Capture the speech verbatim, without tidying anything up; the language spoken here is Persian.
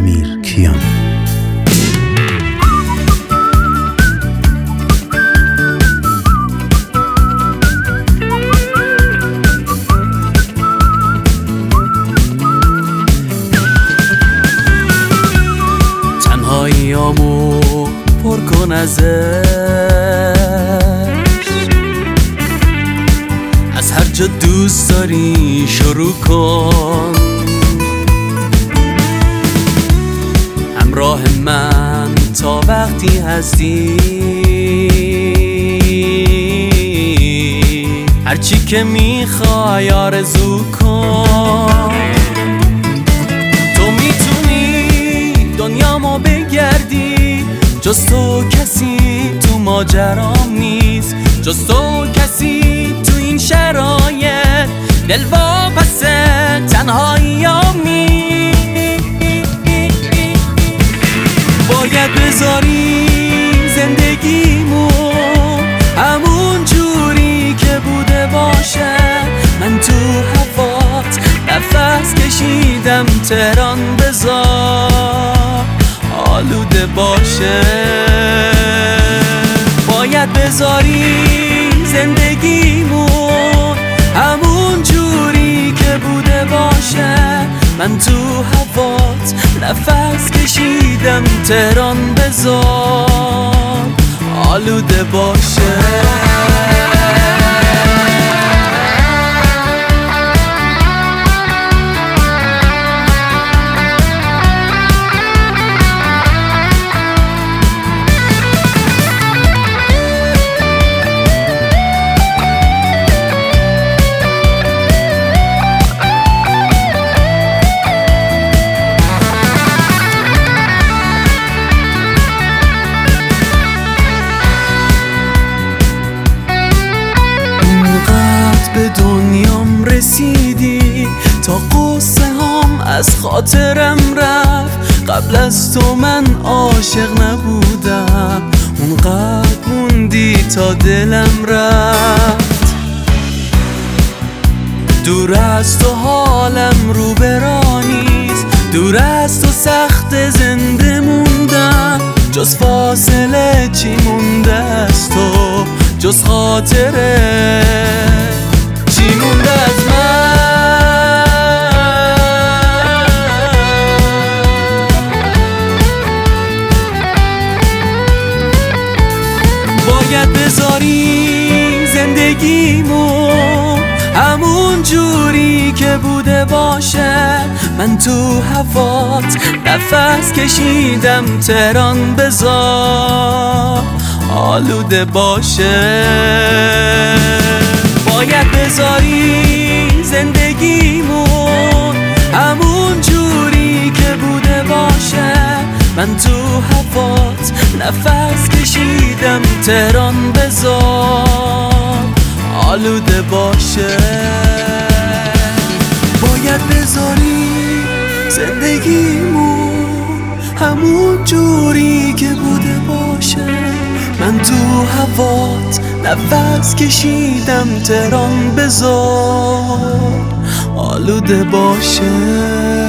امیر کیان. تنهاییامو پر کن ازش، از هر جا دوست داری شروع کن. همراه من تا وقتی هستی، هرچی که میخوای آرزو کن. تو میتونی دنیامو بگردی، جز تو کسی تو ماجرام نیست، جز تو کسی تو این شرایط دل واپسه تنهاییامی. باید بذاری زندگیمو همون جوری که بوده باشه. من تو هوات نفس کشیدم، تهران بذار آلوده باشه. باید بذاری زندگیمون همون جوری که بوده باشه. من تو هوات نفس کشیدم، تهران بذار آلوده باشه. به دنیام رسیدی تا قصه هم از خاطرم رفت. قبل از تو من عاشق نبودم، اونقدر موندی تا دلم رفت. دور از تو حالم رو برانیست، دور از تو سخت زنده موندم. جز فاصله چی مونده از تو، جز خاطره چی مونده از من. باید بذاری زندگیمو همون جوری که بوده باشه. من تو هوات نفس کشیدم، تهران بذار آلوده باشه. باید بذاری زندگیمون همون جوری که بوده باشه. من تو هوات نفس کشیدم، تهران بذار آلوده باشه. باید بذاری زندگیمون همون جوری که بوده باشه. من تو هوات نفس کشیدم، تهران بذار آلوده باشه.